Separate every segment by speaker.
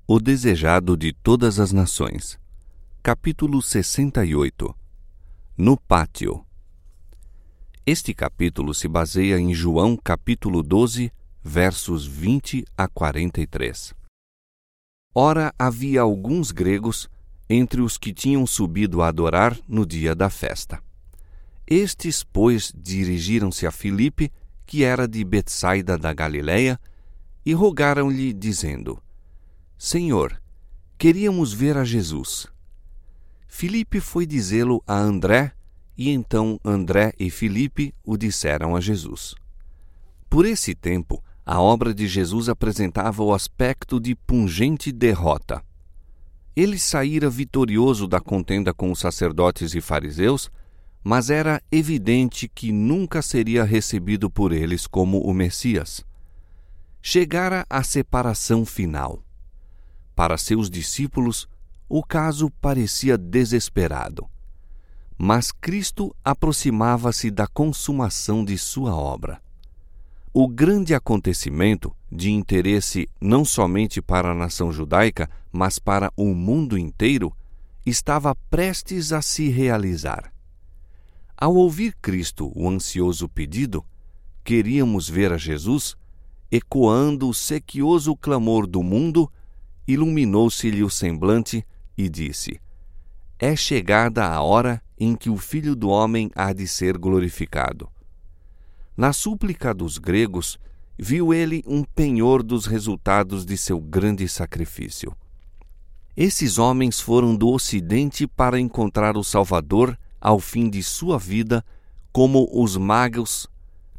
Speaker 1: O desejado de todas as nações. Capítulo 68. No pátio. Este capítulo se baseia em João capítulo 12, versos 20 a 43. Ora, havia alguns gregos entre os que tinham subido a adorar no dia da festa. Estes, pois, dirigiram-se a Filipe, que era de Betsaida da Galileia, e rogaram-lhe, dizendo: Senhor, queríamos ver a Jesus. Filipe foi dizê-lo a André, e então André e Filipe o disseram a Jesus. Por esse tempo, a obra de Jesus apresentava o aspecto de pungente derrota. Ele saíra vitorioso da contenda com os sacerdotes e fariseus, mas era evidente que nunca seria recebido por eles como o Messias. Chegara a separação final. Para seus discípulos, o caso parecia desesperado. Mas Cristo aproximava-se da consumação de sua obra. O grande acontecimento, de interesse não somente para a nação judaica, mas para o mundo inteiro, estava prestes a se realizar. Ao ouvir Cristo o ansioso pedido, queríamos ver a Jesus, ecoando o sequioso clamor do mundo, iluminou-se-lhe o semblante e disse: É chegada a hora em que o Filho do Homem há de ser glorificado. Na súplica dos gregos, viu ele um penhor dos resultados de seu grande sacrifício. Esses homens foram do Ocidente para encontrar o Salvador ao fim de sua vida, como os magos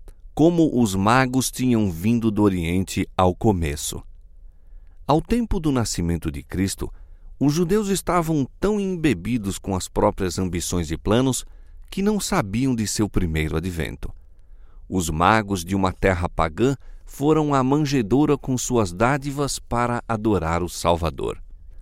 Speaker 1: tinham vindo do Oriente ao começo. Ao tempo do nascimento de Cristo, os judeus estavam tão embebidos com as próprias ambições e planos que não sabiam de seu primeiro advento. Os magos de uma terra pagã foram à manjedoura com suas dádivas para adorar o Salvador.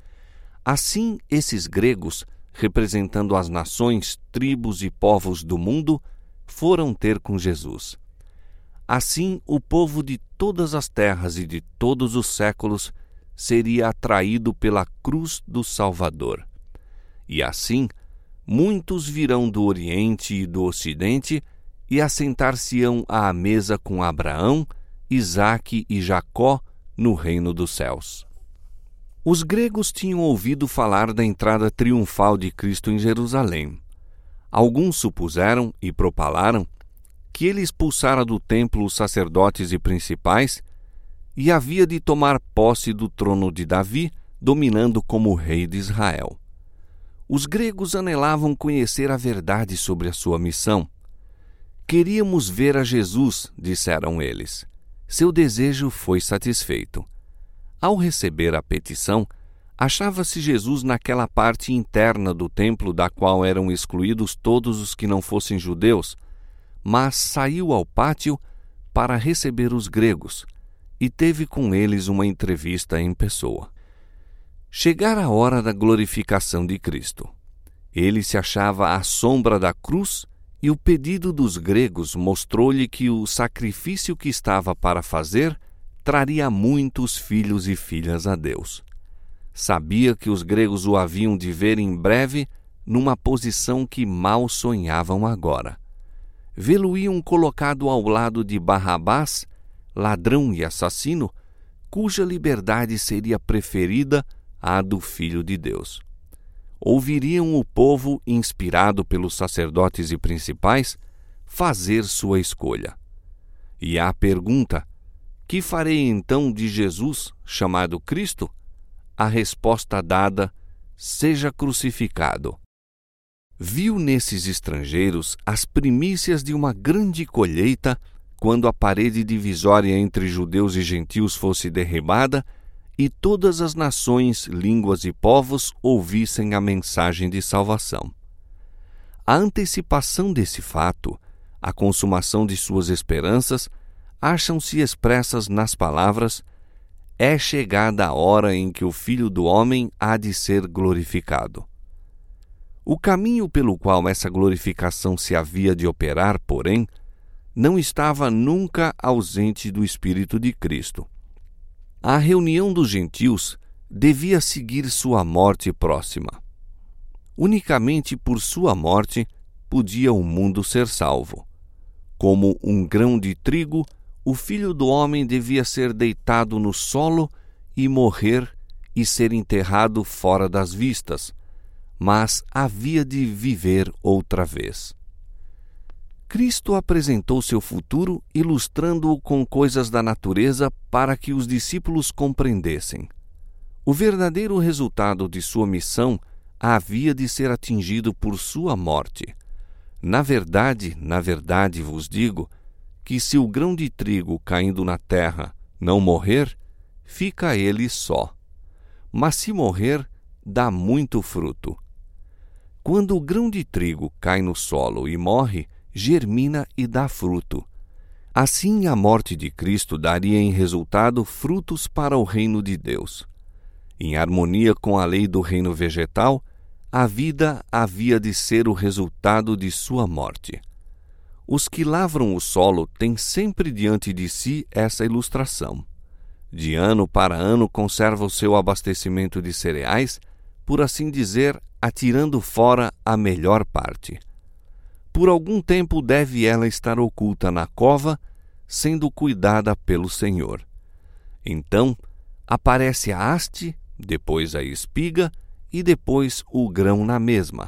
Speaker 1: Assim, esses gregos, representando as nações, tribos e povos do mundo, foram ter com Jesus. Assim, o povo de todas as terras e de todos os séculos seria atraído pela cruz do Salvador. E assim, muitos virão do Oriente e do Ocidente e assentar-se-ão à mesa com Abraão, Isaque e Jacó no reino dos céus. Os gregos tinham ouvido falar da entrada triunfal de Cristo em Jerusalém. Alguns supuseram e propalaram que ele expulsara do templo os sacerdotes e principais e havia de tomar posse do trono de Davi, dominando como rei de Israel. Os gregos anelavam conhecer a verdade sobre a sua missão. Queríamos ver a Jesus, disseram eles. Seu desejo foi satisfeito. Ao receber a petição, achava-se Jesus naquela parte interna do templo da qual eram excluídos todos os que não fossem judeus, mas saiu ao pátio para receber os gregos e teve com eles uma entrevista em pessoa. Chegara a hora da glorificação de Cristo. Ele se achava à sombra da cruz e o pedido dos gregos mostrou-lhe que o sacrifício que estava para fazer traria muitos filhos e filhas a Deus. Sabia que os gregos o haviam de ver em breve numa posição que mal sonhavam agora. Vê-lo-iam colocado ao lado de Barrabás, ladrão e assassino, cuja liberdade seria preferida à do Filho de Deus. Ouviriam o povo, inspirado pelos sacerdotes e principais, fazer sua escolha. E à pergunta: que farei então de Jesus, chamado Cristo? A resposta dada: seja crucificado. Viu nesses estrangeiros as primícias de uma grande colheita, quando a parede divisória entre judeus e gentios fosse derribada e todas as nações, línguas e povos ouvissem a mensagem de salvação. A antecipação desse fato, a consumação de suas esperanças, acham-se expressas nas palavras: é chegada a hora em que o Filho do Homem há de ser glorificado. O caminho pelo qual essa glorificação se havia de operar, porém, não estava nunca ausente do Espírito de Cristo. A reunião dos gentios devia seguir sua morte próxima. Unicamente por sua morte podia o mundo ser salvo. Como um grão de trigo, o Filho do Homem devia ser deitado no solo e morrer e ser enterrado fora das vistas, mas havia de viver outra vez. Cristo apresentou seu futuro ilustrando-o com coisas da natureza para que os discípulos compreendessem. O verdadeiro resultado de sua missão havia de ser atingido por sua morte. Na verdade vos digo que se o grão de trigo caindo na terra não morrer, fica ele só. Mas se morrer, dá muito fruto. Quando o grão de trigo cai no solo e morre, germina e dá fruto. Assim a morte de Cristo daria em resultado frutos para o reino de Deus. Em harmonia com a lei do reino vegetal, a vida havia de ser o resultado de sua morte. Os que lavram o solo têm sempre diante de si essa ilustração. De ano para ano conserva o seu abastecimento de cereais, por assim dizer, atirando fora a melhor parte. Por algum tempo deve ela estar oculta na cova, sendo cuidada pelo Senhor. Então aparece a haste, depois a espiga e depois o grão na mesma.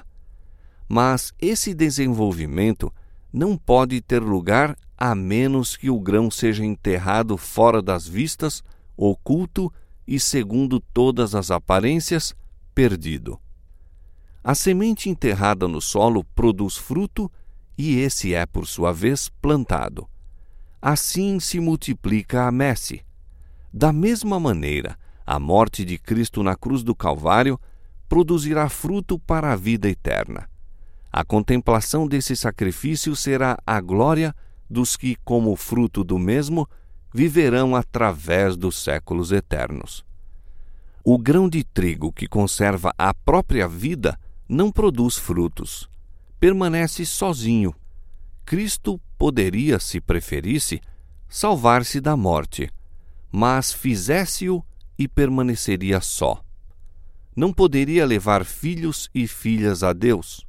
Speaker 1: Mas esse desenvolvimento não pode ter lugar a menos que o grão seja enterrado fora das vistas, oculto e, segundo todas as aparências, perdido. A semente enterrada no solo produz fruto e esse é, por sua vez, plantado. Assim se multiplica a messe. Da mesma maneira, a morte de Cristo na cruz do Calvário produzirá fruto para a vida eterna. A contemplação desse sacrifício será a glória dos que, como fruto do mesmo, viverão através dos séculos eternos. O grão de trigo que conserva a própria vida não produz frutos. Permanece sozinho. Cristo poderia, se preferisse, salvar-se da morte, mas fizesse-o e permaneceria só. Não poderia levar filhos e filhas a Deus.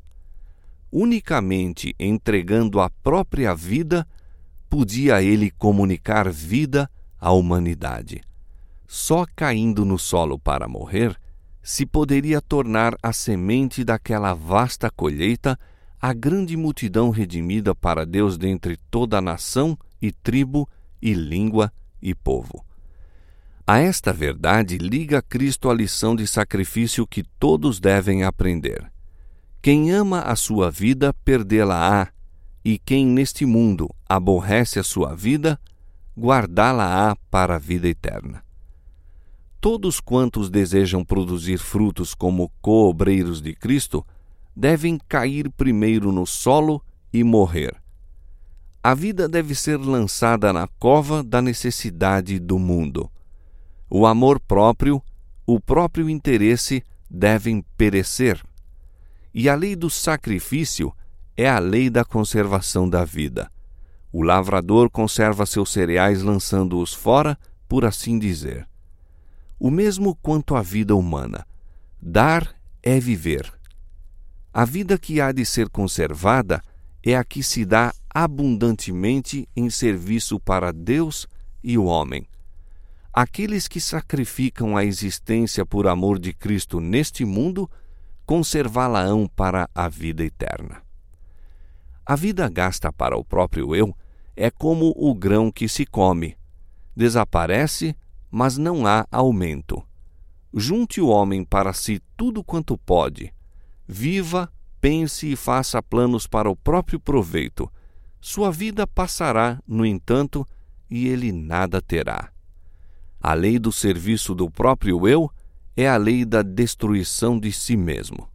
Speaker 1: Unicamente entregando a própria vida, podia ele comunicar vida à humanidade. Só caindo no solo para morrer, se poderia tornar a semente daquela vasta colheita a grande multidão redimida para Deus dentre toda a nação e tribo e língua e povo. A esta verdade liga Cristo a lição de sacrifício que todos devem aprender. Quem ama a sua vida, perdê-la-á, e quem neste mundo aborrece a sua vida, guardá-la-á para a vida eterna. Todos quantos desejam produzir frutos como coobreiros de Cristo, devem cair primeiro no solo e morrer. A vida deve ser lançada na cova da necessidade do mundo. O amor próprio, o próprio interesse devem perecer. E a lei do sacrifício é a lei da conservação da vida. O lavrador conserva seus cereais lançando-os fora, por assim dizer. O mesmo quanto à vida humana. Dar é viver. A vida que há de ser conservada é a que se dá abundantemente em serviço para Deus e o homem. Aqueles que sacrificam a existência por amor de Cristo neste mundo, conservá-la-ão para a vida eterna. A vida gasta para o próprio eu é como o grão que se come. Desaparece, mas não há aumento. Junte o homem para si tudo quanto pode. Viva, pense e faça planos para o próprio proveito. Sua vida passará, no entanto, e ele nada terá. A lei do serviço do próprio eu é a lei da destruição de si mesmo.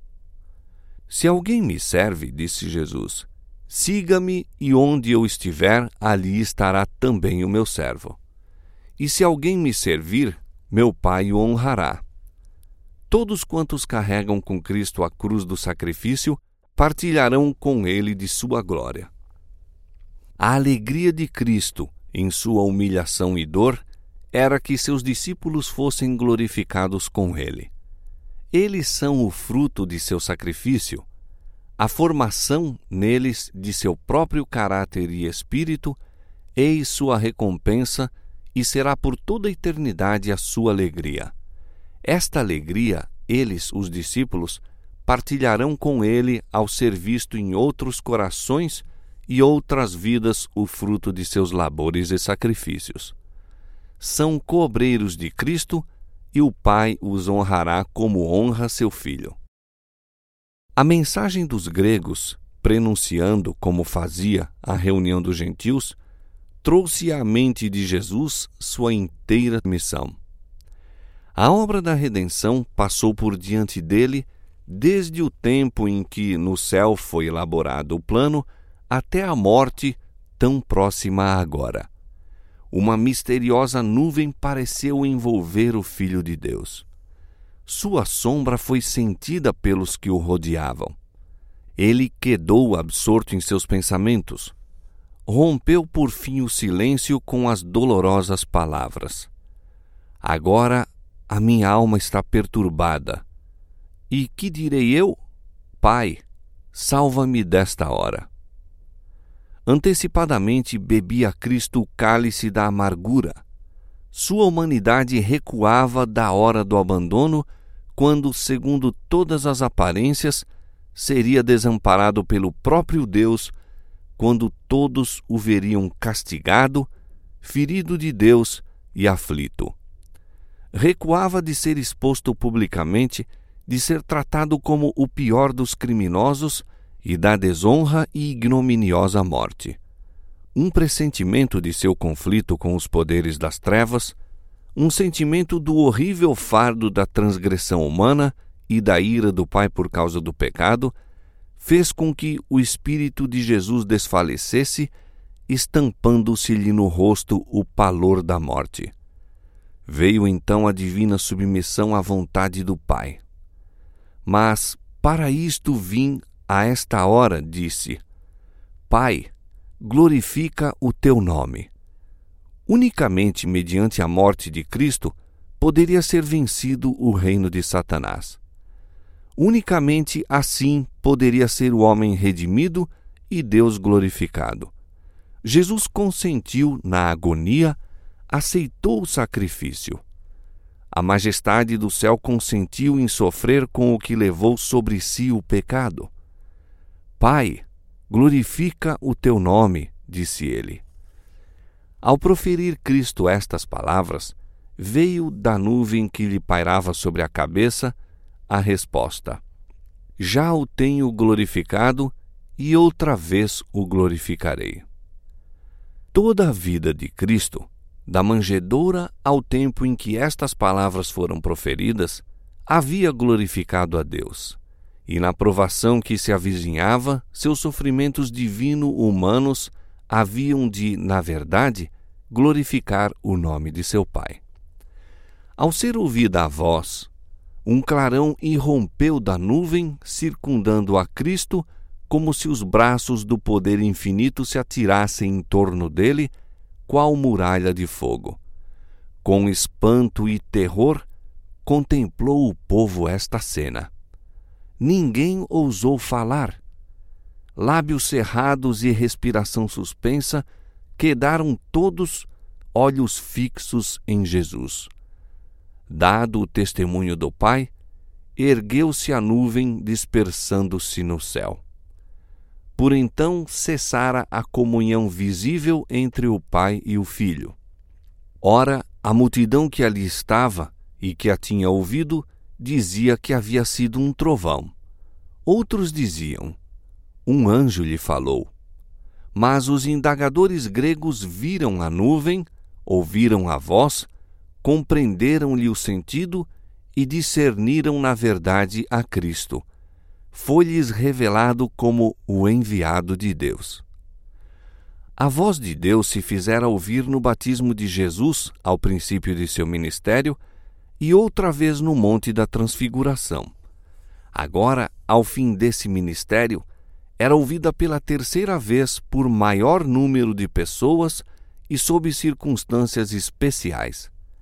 Speaker 1: Se alguém me serve, disse Jesus, siga-me e onde eu estiver, ali estará também o meu servo. E se alguém me servir, meu Pai o honrará. Todos quantos carregam com Cristo a cruz do sacrifício, partilharão com ele de sua glória. A alegria de Cristo, em sua humilhação e dor, era que seus discípulos fossem glorificados com ele. Eles são o fruto de seu sacrifício, a formação neles de seu próprio caráter e espírito, eis sua recompensa, e será por toda a eternidade a sua alegria. Esta alegria, eles, os discípulos, partilharão com ele ao ser visto em outros corações e outras vidas o fruto de seus labores e sacrifícios. São co-obreiros de Cristo, e o Pai os honrará como honra seu Filho. A mensagem dos gregos, prenunciando como fazia a reunião dos gentios, trouxe à mente de Jesus sua inteira missão. A obra da redenção passou por diante dele desde o tempo em que no céu foi elaborado o plano até a morte tão próxima agora. Uma misteriosa nuvem pareceu envolver o Filho de Deus. Sua sombra foi sentida pelos que o rodeavam. Ele quedou absorto em seus pensamentos. Rompeu por fim o silêncio com as dolorosas palavras: agora a minha alma está perturbada. E que direi eu? Pai, salva-me desta hora. Antecipadamente bebia Cristo o cálice da amargura. Sua humanidade recuava da hora do abandono, quando, segundo todas as aparências, seria desamparado pelo próprio Deus, quando todos o veriam castigado, ferido de Deus e aflito. Recuava de ser exposto publicamente, de ser tratado como o pior dos criminosos e da desonra e ignominiosa morte. Um pressentimento de seu conflito com os poderes das trevas, um sentimento do horrível fardo da transgressão humana e da ira do Pai por causa do pecado, fez com que o Espírito de Jesus desfalecesse, estampando-se-lhe no rosto o pavor da morte. Veio então a divina submissão à vontade do Pai. Mas, para isto vim a esta hora, disse: Pai, glorifica o teu nome. Unicamente mediante a morte de Cristo poderia ser vencido o reino de Satanás. Unicamente assim poderia ser o homem redimido e Deus glorificado. Jesus consentiu na agonia, aceitou o sacrifício. A majestade do céu consentiu em sofrer com o que levou sobre si o pecado. Pai, glorifica o teu nome, disse ele. Ao proferir Cristo estas palavras, veio da nuvem que lhe pairava sobre a cabeça a resposta: já o tenho glorificado e outra vez o glorificarei. Toda a vida de Cristo, da manjedoura ao tempo em que estas palavras foram proferidas, havia glorificado a Deus. E na provação que se avizinhava, seus sofrimentos divino-humanos haviam de, na verdade, glorificar o nome de seu Pai. Ao ser ouvida a voz, um clarão irrompeu da nuvem, circundando a Cristo, como se os braços do poder infinito se atirassem em torno dele, qual muralha de fogo. Com espanto e terror, contemplou o povo esta cena. Ninguém ousou falar. Lábios cerrados e respiração suspensa, quedaram todos olhos fixos em Jesus. Dado o testemunho do Pai, ergueu-se a nuvem, dispersando-se no céu. Por então cessara a comunhão visível entre o Pai e o Filho. Ora, a multidão que ali estava e que a tinha ouvido dizia que havia sido um trovão. Outros diziam: um anjo lhe falou. Mas os indagadores gregos viram a nuvem, ouviram a voz, compreenderam-lhe o sentido e discerniram na verdade a Cristo. Foi-lhes revelado como o enviado de Deus. A voz de Deus se fizera ouvir no batismo de Jesus, ao princípio de seu ministério, e outra vez no Monte da Transfiguração. Agora, ao fim desse ministério, era ouvida pela terceira vez por maior número de pessoas e sob circunstâncias especiais.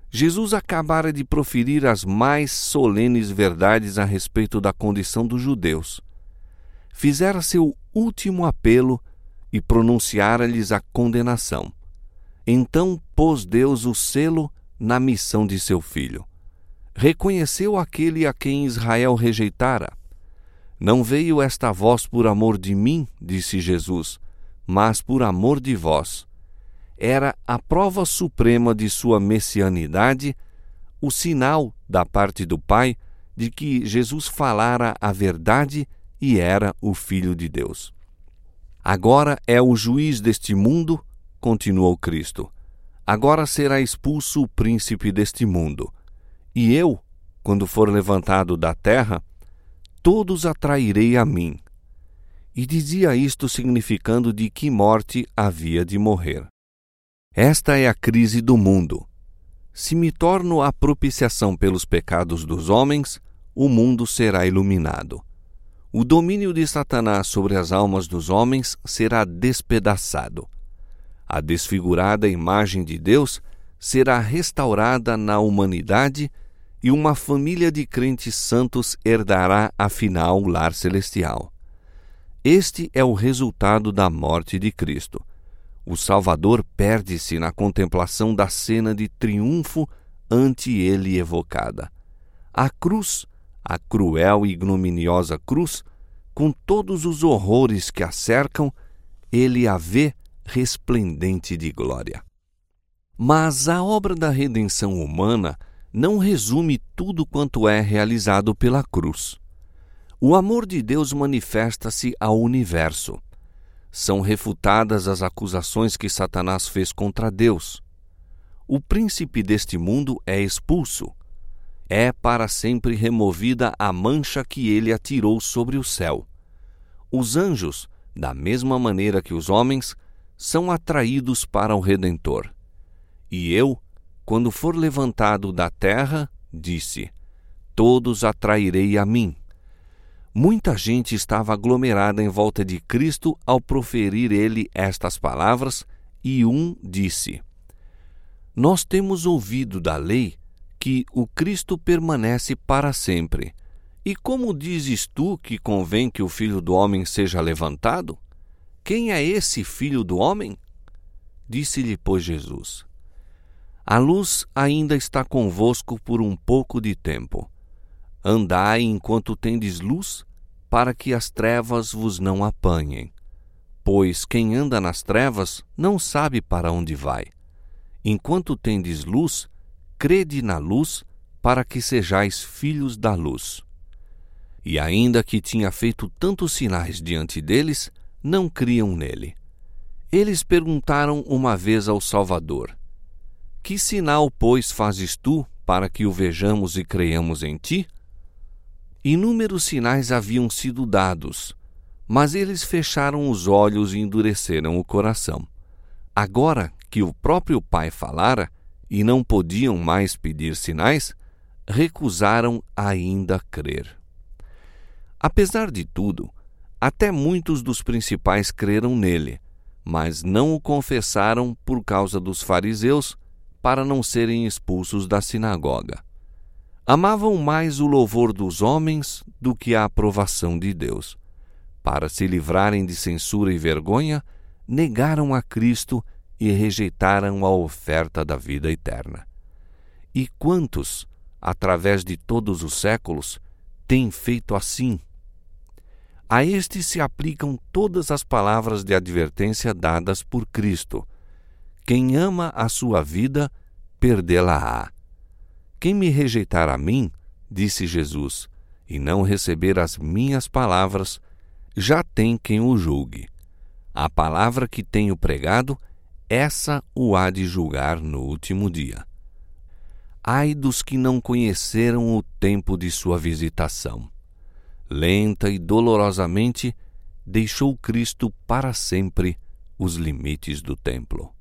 Speaker 1: Jesus acabara de proferir as mais solenes verdades a respeito da condição dos judeus. Fizera seu último apelo e pronunciara-lhes a condenação. Então pôs Deus o selo na missão de seu Filho. Reconheceu aquele a quem Israel rejeitara. Não veio esta voz por amor de mim, disse Jesus, mas por amor de vós. Era a prova suprema de sua messianidade, o sinal da parte do Pai de que Jesus falara a verdade e era o Filho de Deus. Agora é o juiz deste mundo, continuou Cristo. Agora será expulso o príncipe deste mundo. E eu, quando for levantado da terra, todos atrairei a mim. E dizia isto significando de que morte havia de morrer. Esta é a crise do mundo. Se me torno a propiciação pelos pecados dos homens, o mundo será iluminado. O domínio de Satanás sobre as almas dos homens será despedaçado. A desfigurada imagem de Deus será restaurada na humanidade e uma família de crentes santos herdará afinal o lar celestial. Este é o resultado da morte de Cristo. O Salvador perde-se na contemplação da cena de triunfo ante ele evocada. A cruz, a cruel e ignominiosa cruz, com todos os horrores que a cercam, ele a vê resplendente de glória. Mas a obra da redenção humana não resume tudo quanto é realizado pela cruz. O amor de Deus manifesta-se ao universo. São refutadas as acusações que Satanás fez contra Deus. O príncipe deste mundo é expulso. É para sempre removida a mancha que ele atirou sobre o céu. Os anjos, da mesma maneira que os homens, são atraídos para o Redentor. E eu, quando for levantado da terra, disse, todos atrairei a mim. Muita gente estava aglomerada em volta de Cristo ao proferir ele estas palavras, e um disse, nós temos ouvido da lei que o Cristo permanece para sempre. E como dizes tu que convém que o Filho do Homem seja levantado? Quem é esse Filho do Homem? Disse-lhe, pois, Jesus, a luz ainda está convosco por um pouco de tempo. Andai enquanto tendes luz, para que as trevas vos não apanhem. Pois quem anda nas trevas não sabe para onde vai. Enquanto tendes luz, crede na luz, para que sejais filhos da luz. E ainda que tinha feito tantos sinais diante deles, não criam nele. Eles perguntaram uma vez ao Salvador, que sinal, pois, fazes tu, para que o vejamos e creiamos em ti? Inúmeros sinais haviam sido dados, mas eles fecharam os olhos e endureceram o coração. Agora que o próprio Pai falara, e não podiam mais pedir sinais, recusaram ainda crer. Apesar de tudo, até muitos dos principais creram nele, mas não o confessaram por causa dos fariseus, para não serem expulsos da sinagoga. Amavam mais o louvor dos homens do que a aprovação de Deus. Para se livrarem de censura e vergonha, negaram a Cristo e rejeitaram a oferta da vida eterna. E quantos, através de todos os séculos, têm feito assim? A estes se aplicam todas as palavras de advertência dadas por Cristo. Quem ama a sua vida, perdê-la-á. Quem me rejeitar a mim, disse Jesus, e não receber as minhas palavras, já tem quem o julgue. A palavra que tenho pregado, essa o há de julgar no último dia. Ai dos que não conheceram o tempo de sua visitação. Lenta e dolorosamente, deixou Cristo para sempre os limites do templo.